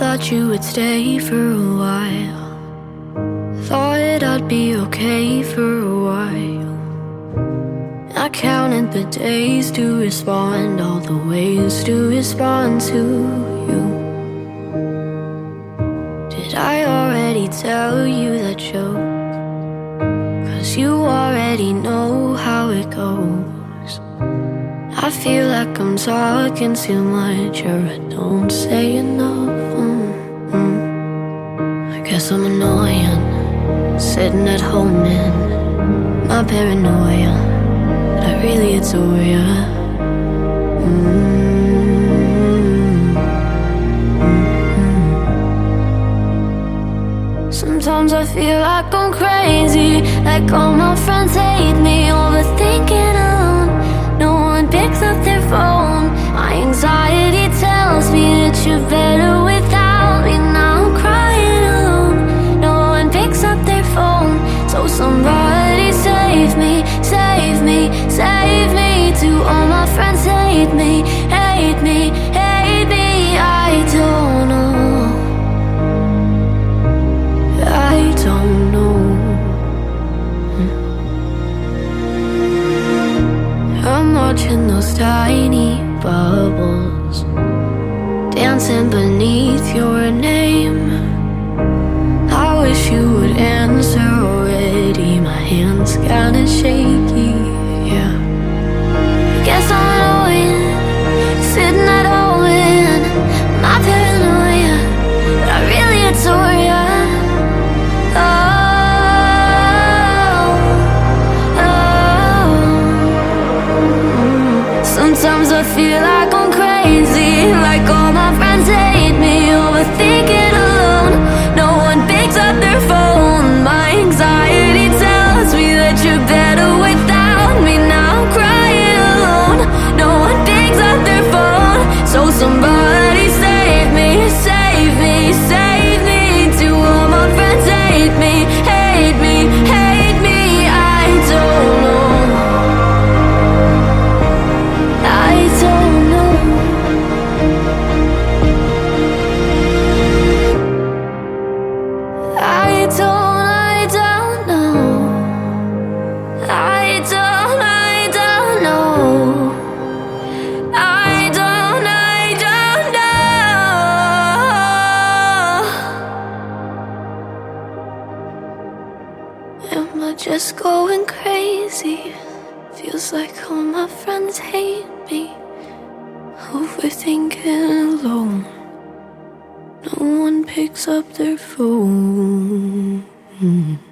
thought you would stay for a while. Thought I'd be okay for a while. I counted the days to respond, all the ways to respond to you. Did I already tell you that joke? 'Cause you already know how it goes. I feel like I'm talking too much, or I don't say enough. I guess I'm annoying, sitting at home in my paranoia, but I really adore ya. Sometimes I feel like I'm crazy, like all my friends hate me, overthinking alone. No one picks up their phone. My anxiety tells me that you're better without me. Now I'm crying alone. No one picks up their phone. So somebody save me, save me, save me. Do all my friends hate me, hate me, hate me? I don't know, I don't know. I'm watching those tiny bubbles dancing beneath your name. I wish you would answer already. My hands kinda shaky, yeah. Guess I'm annoying, sitting at home in my paranoia, but I really adore ya. Sometimes I feel like I'm crazy, like all my friends hate me, overthinking alone. No one picks up their phone. My anxiety tells me that you're better without me. Now I'm crying alone. No one picks up their phone. So somebody save me, save me, save me. Do all my friends hate me, hate me, hate me? I don't know, I don't know. I don't know. I don't know. I don't know. Am I just going crazy? Feels like all my friends hate me, overthinking alone. No one picks up their phone.